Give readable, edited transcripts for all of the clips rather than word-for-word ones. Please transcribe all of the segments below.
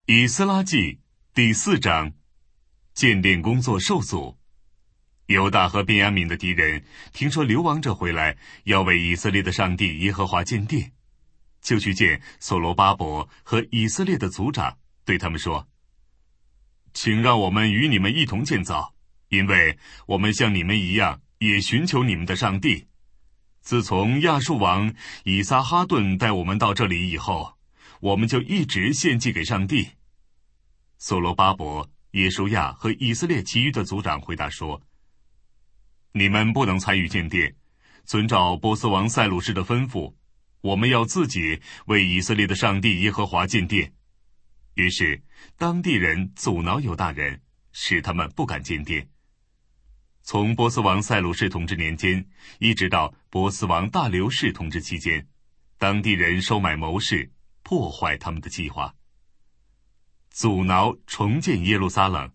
以斯拉记第4章，建殿工作受阻。犹大和便雅悯的敌人听说流亡者回来，要为以色列的上帝耶和华建殿，就去见所罗巴伯和以色列的族长，对他们说：请让我们与你们一同建造，因为我们像你们一样，也寻求你们的上帝。自从亚述王以撒哈顿带我们到这里以后，我们就一直献祭给上帝。所罗巴伯、耶书亚和以色列其余的族长回答说：你们不能参与建殿，遵照波斯王塞鲁士的吩咐，我们要自己为以色列的上帝耶和华建殿。于是当地人阻挠犹大人，使他们不敢建殿。从波斯王塞鲁士统治年间一直到波斯王大流士统治期间，当地人收买谋士，破坏他们的计划，阻挠重建耶路撒冷。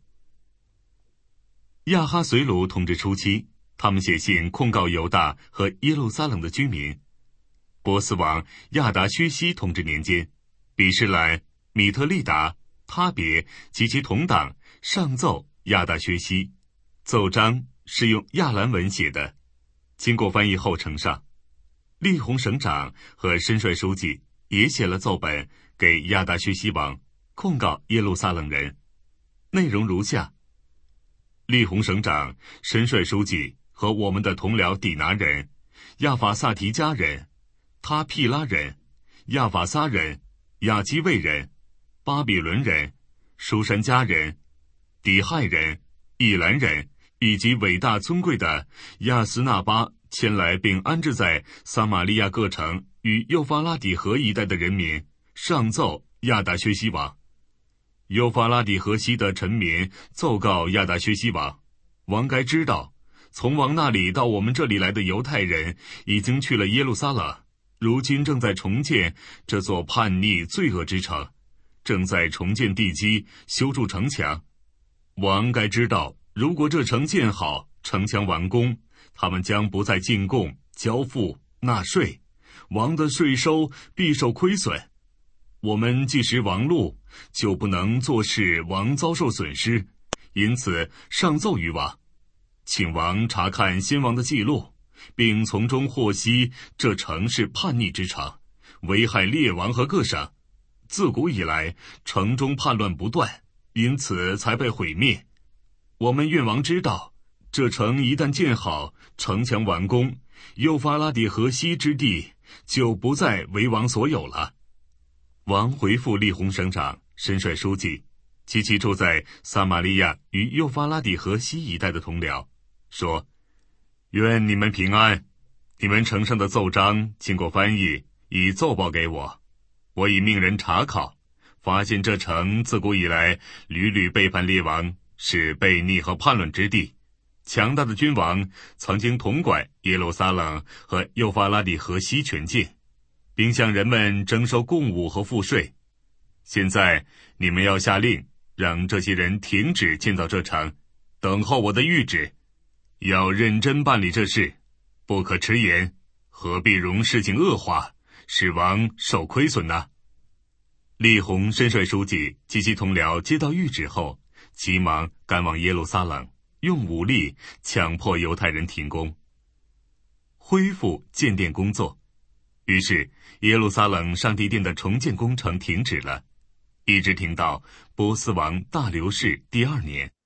亚哈随鲁统治初期，他们写信控告犹大和耶路撒冷的居民。波斯王亚达薛西统治年间，比施莱、米特利达、他别及其同党上奏亚达薛西，奏章是用亚兰文写的，经过翻译后呈上。利宏省长和申帅书记也写了奏本给亚达薛西王，控告耶路撒冷人，内容如下：利宏省长、申帅书记和我们的同僚底拿人、亚法萨提加人、他毗拉人、亚法撒人、亚基卫人、巴比伦人、书珊加人、底亥人、以兰人以及伟大尊贵的亚斯纳巴迁来并安置在撒玛利亚各城与幼发拉底河一带的人民，上奏亚达薛西王。幼发拉底河西的臣民奏告亚达薛西王，王该知道，从王那里到我们这里来的犹太人已经去了耶路撒冷，如今正在重建这座叛逆罪恶之城，正在重建地基，修筑城墙。王该知道，如果这城建好，城墙完工，他们将不再进贡、交付、纳税，王的税收必受亏损。我们既识王路，就不能坐视王遭受损失，因此上奏于王，请王查看先王的记录，并从中获悉这城是叛逆之城，危害列王和各省。自古以来，城中叛乱不断，因此才被毁灭。我们愿王知道，这城一旦建好，城墙完工，幼发拉底河西之地就不再为王所有了。王回复利宏省长、申帅书记及其住在撒玛利亚与幼发拉底河西一带的同僚，说：愿你们平安。你们呈上的奏章经过翻译，已奏报给我，我已命人查考，发现这城自古以来屡屡背叛列王，是悖逆和叛乱之地。强大的君王曾经统管耶路撒冷和幼发拉底河西全境，并向人们征收贡物和赋税。现在你们要下令，让这些人停止建造这城，等候我的谕旨，要认真办理这事，不可迟延，何必容事情恶化，使王受亏损呢？利宏申帅书记及其同僚接到谕旨后，急忙赶往耶路撒冷，用武力强迫犹太人停工，恢复建殿工作。于是耶路撒冷上帝殿的重建工程停止了，一直停到波斯王大流士第2年。